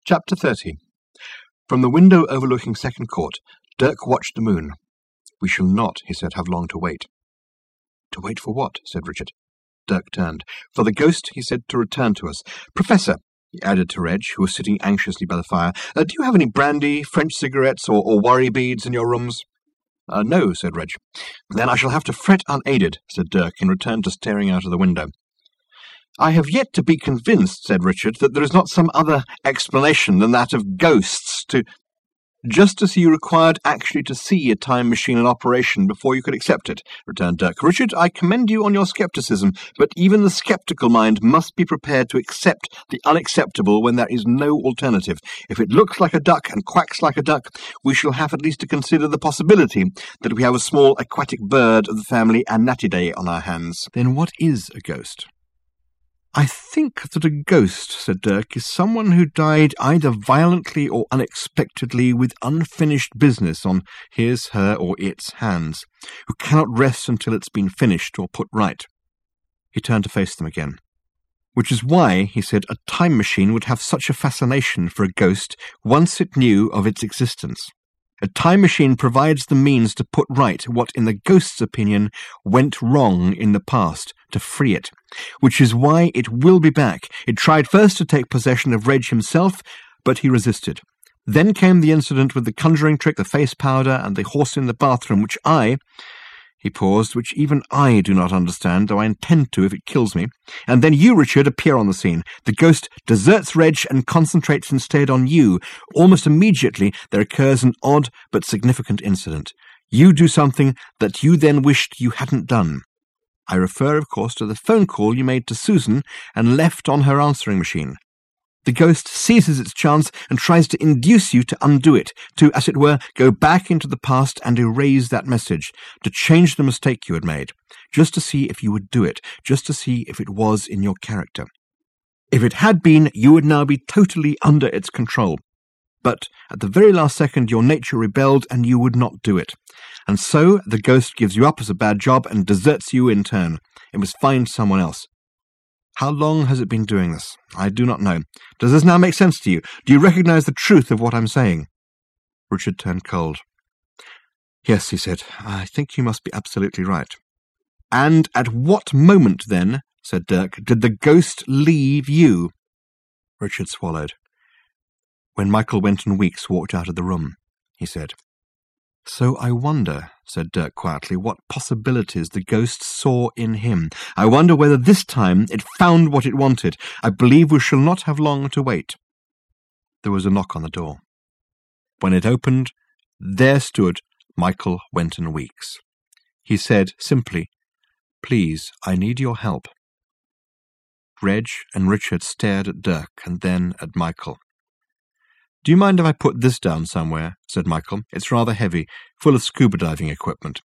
Chapter 30. From the window overlooking Second Court, Dirk watched the moon. "We shall not," he said, "have long to wait." "To wait for what?" said Richard. Dirk turned. "For the ghost," he said, "to return to us. Professor," he added to Reg, who was sitting anxiously by the fire, "do you have any brandy, French cigarettes, or worry beads in your rooms?" "No," said Reg. "Then I shall have to fret unaided," said Dirk, in return to staring out of the window. "I have yet to be convinced," said Richard, "that there is not some other explanation than that of ghosts to—" "Just as you required actually to see a time machine in operation before you could accept it," returned Dirk. "Richard, I commend you on your scepticism, but even the sceptical mind must be prepared to accept the unacceptable when there is no alternative. If it looks like a duck and quacks like a duck, we shall have at least to consider the possibility that we have a small aquatic bird of the family Anatidae on our hands." "Then what is a ghost?" "I think that a ghost," said Dirk, "is someone who died either violently or unexpectedly with unfinished business on his, her, or its hands, who cannot rest until it's been finished or put right." He turned to face them again. "Which is why," he said, "a time machine would have such a fascination for a ghost once it knew of its existence. A time machine provides the means to put right what, in the ghost's opinion, went wrong in the past, to free it. Which is why it will be back. It tried first to take possession of Reg himself, but he resisted. Then came the incident with the conjuring trick, the face powder, and the horse in the bathroom, which he paused, "which even I do not understand, though I intend to if it kills me. And then you, Richard, appear on the scene. The ghost deserts Reg and concentrates instead on you. Almost immediately there occurs an odd but significant incident. You do something that you then wished you hadn't done. I refer, of course, to the phone call you made to Susan and left on her answering machine. The ghost seizes its chance and tries to induce you to undo it, to, as it were, go back into the past and erase that message, to change the mistake you had made, just to see if you would do it, just to see if it was in your character. If it had been, you would now be totally under its control. But at the very last second your nature rebelled and you would not do it. And so the ghost gives you up as a bad job and deserts you in turn. It must find someone else. How long has it been doing this? I do not know. Does this now make sense to you? Do you recognize the truth of what I'm saying?" Richard turned cold. "Yes," he said, "I think you must be absolutely right." "And at what moment, then," said Dirk, "did the ghost leave you?" Richard swallowed. "When Michael Wenton Weeks walked out of the room," he said. "So I wonder," said Dirk quietly, "what possibilities the ghost saw in him. I wonder whether this time it found what it wanted. I believe we shall not have long to wait." There was a knock on the door. When it opened, there stood Michael Wenton Weeks. He said simply, "Please, I need your help." Reg and Richard stared at Dirk and then at Michael. "Do you mind if I put this down somewhere?" said Michael. "It's rather heavy, full of scuba diving equipment."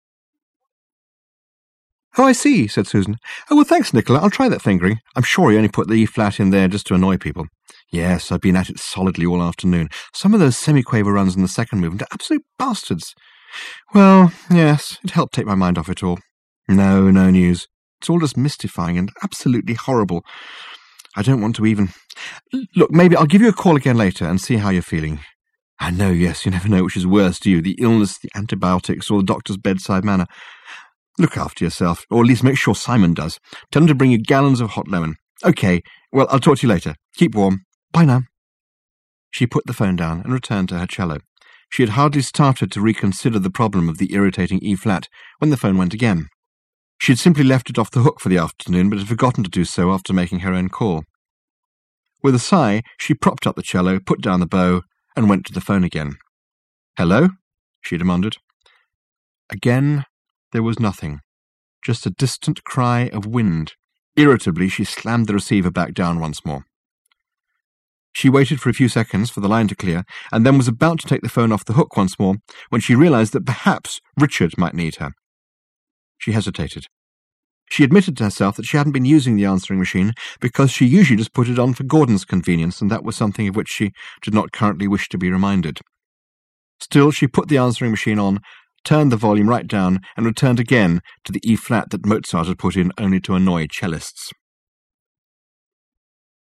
"Oh, I see," said Susan. "Oh, well, thanks, Nicola. I'll try that fingering. I'm sure you only put the E-flat in there just to annoy people." "Yes, I've been at it solidly all afternoon. Some of those semi-quaver runs in the second movement are absolute bastards." "Well, yes, it helped take my mind off it all." No news. It's all just mystifying and absolutely horrible. I don't want to even... Look, maybe I'll give you a call again later and see how you're feeling." "I know, yes, you never know which is worse, do you? The illness, the antibiotics, or the doctor's bedside manner. Look after yourself, or at least make sure Simon does. Tell him to bring you gallons of hot lemon." "Okay, well, I'll talk to you later. Keep warm. Bye now." She put the phone down and returned to her cello. She had hardly started to reconsider the problem of the irritating E-flat when the phone went again. She had simply left it off the hook for the afternoon, but had forgotten to do so after making her own call. With a sigh, she propped up the cello, put down the bow, and went to the phone again. "Hello?" she demanded. Again, there was nothing, just a distant cry of wind. Irritably, she slammed the receiver back down once more. She waited for a few seconds for the line to clear, and then was about to take the phone off the hook once more, when she realized that perhaps Richard might need her. She hesitated. She admitted to herself that she hadn't been using the answering machine because she usually just put it on for Gordon's convenience, and that was something of which she did not currently wish to be reminded. Still, she put the answering machine on, turned the volume right down, and returned again to the E-flat that Mozart had put in only to annoy cellists.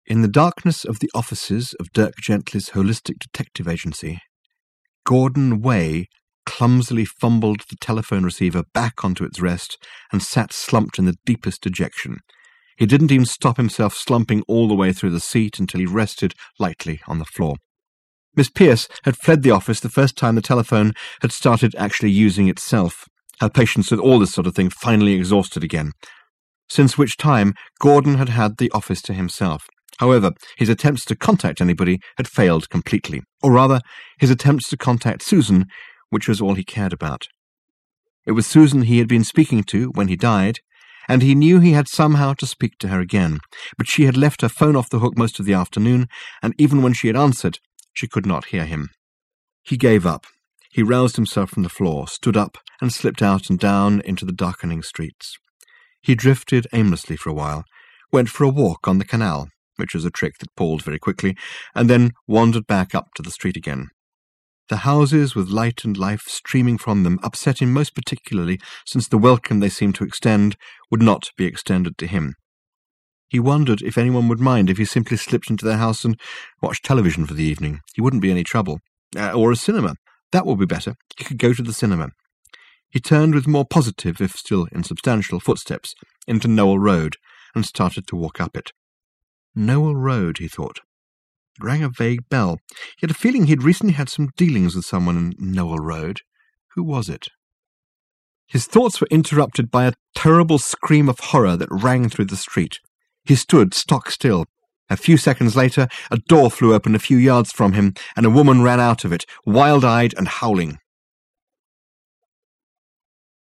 In the darkness of the offices of Dirk Gently's holistic detective agency, Gordon Way clumsily fumbled the telephone receiver back onto its rest and sat slumped in the deepest dejection. He didn't even stop himself slumping all the way through the seat until he rested lightly on the floor. Miss Pearce had fled the office the first time the telephone had started actually using itself, her patience with all this sort of thing finally exhausted again, since which time Gordon had had the office to himself. However, his attempts to contact anybody had failed completely, or rather, his attempts to contact Susan, which was all he cared about. It was Susan he had been speaking to when he died, and he knew he had somehow to speak to her again, but she had left her phone off the hook most of the afternoon, and even when she had answered, she could not hear him. He gave up. He roused himself from the floor, stood up, and slipped out and down into the darkening streets. He drifted aimlessly for a while, went for a walk on the canal, which was a trick that palled very quickly, and then wandered back up to the street again. The houses with light and life streaming from them upset him most particularly, since the welcome they seemed to extend would not be extended to him. He wondered if anyone would mind if he simply slipped into their house and watched television for the evening. He wouldn't be any trouble. Or a cinema. That would be better. He could go to the cinema. He turned with more positive, if still insubstantial, footsteps into Knowle Road and started to walk up it. Knowle Road, he thought. It rang a vague bell. He had a feeling he had recently had some dealings with someone in Knowle Road. Who was it? His thoughts were interrupted by a terrible scream of horror that rang through the street. He stood stock still. A few seconds later, a door flew open a few yards from him, and a woman ran out of it, wild-eyed and howling.